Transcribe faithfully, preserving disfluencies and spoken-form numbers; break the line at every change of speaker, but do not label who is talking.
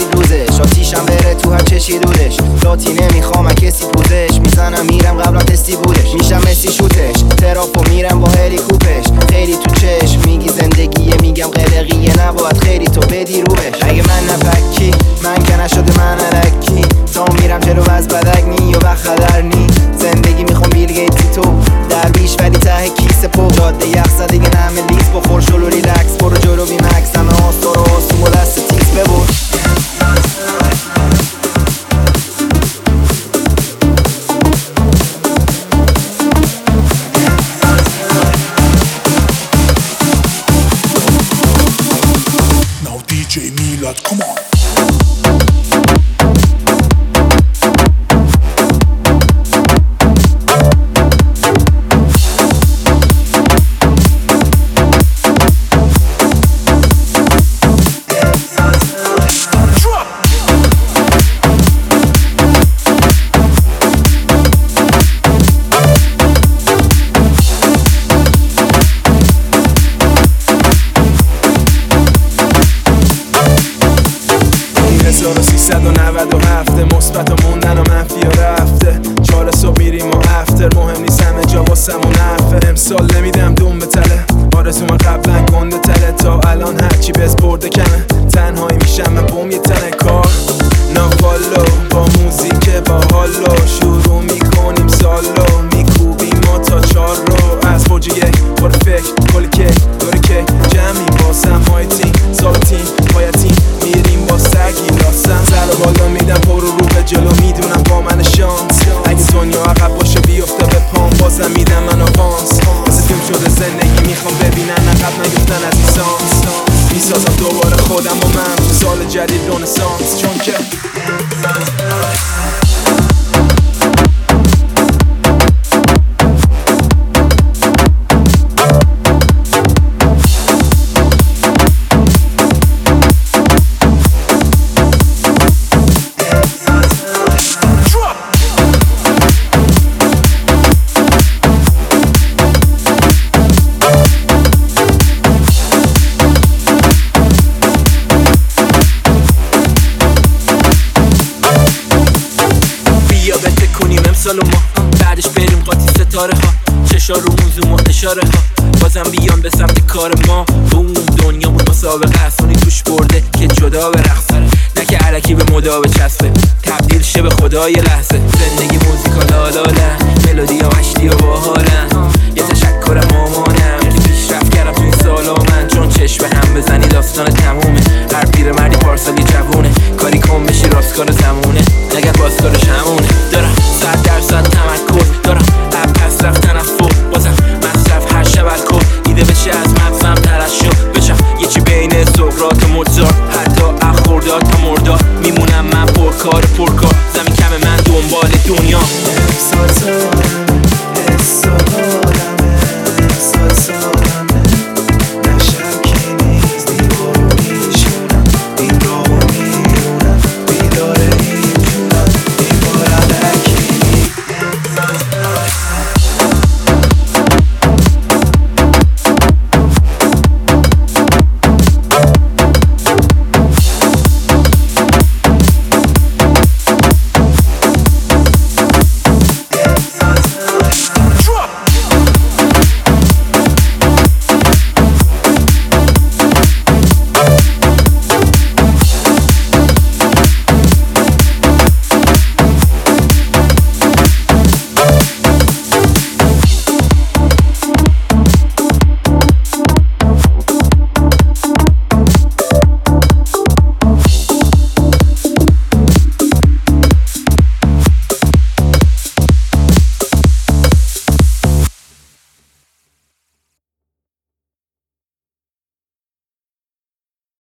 کسی روزش، آتیشم بره تو هر چشی دودش. لاتی نمیخوام کسی پوزش، میزنم میرم قبلا تستی بودش. میشم مسی شوتش، تراپو میرم با هلی کوپش. خیلی تو چشم میگی زندگیه، میگم قلقیه نباید خیلی تو بدی روش. اگه من نپکی من که نشده من علکی، تا میرم جلو از بدک نی و بخدر نی. زندگی میخوام بیل گیتی تو درویش ولی ته کیسه پو. جاده یخ زده یه نمه لیز بخور شلو ریلکس. برو جلو بی مکس همه آستا رو آسون و دست تیز ببر.
دی جی میلاد come on. هزار و سیصد و نود و هفت مثبت و موندن و منفی و رفته. چهار صبح میریم و افتر مهم نیست همه جا واسم و نفه. امسال نمیدم دوم به تله، آرزوم قبلا گنده تره. تا الان هرچی بز برده کمه، تنهایی میشم من بوم یه تنه. کار ناکالو با موزیک با حالو شروع میکنیم سالو. میکوبیم ما تا چار رو از برج یک. برو فکر کل کک دور کک جمعی باسم های تیم سال تیم پای تیم میریم با سگی لاسم. سر و بالا میدم پر رو رو به جلو میدونم با من شانس. اگه دنیا عقب باشه بیفته به پام بازم میدم من آوانس. مثل فیلم شده زندگی میخوام ببینن عقب نیفتن از ایسانس. میسازم دوباره خودم و من تو سال جدید رنسانس. چون که امسال و ما بعدش بریم قاطی ستاره ها. چشا رو موزوم و اشاره ها بازم بیان به سمت کار ما. بوم دنیامون مسابقه است اونی توش برده که جدا به رقصه. نه که علکی به مدا به چسبه تبدیل شه به خدای لحظه. زندگی موزیکا لالالن ملودی ها مشتی و باحالن. یه تشکر مامانم که پیشرفت کردم تو این سالا من. چون چشم هم بزنی داستان تمومه. هر پیر مردی پارسالی جوونه کاری کن بشی راستکار زمونه. نگه بازکارش همونه. دارم صد درصد تمرکز دارم اب پس رفتن از فور. بازم مصرف هر شب الکل دیده بشه از مغزم ترشح بشم یه چی بین سقراط و موزارت. حتی اخورداد تا مرداد میمونم من پرکار پرکار. زمین کم من دنبال دنیا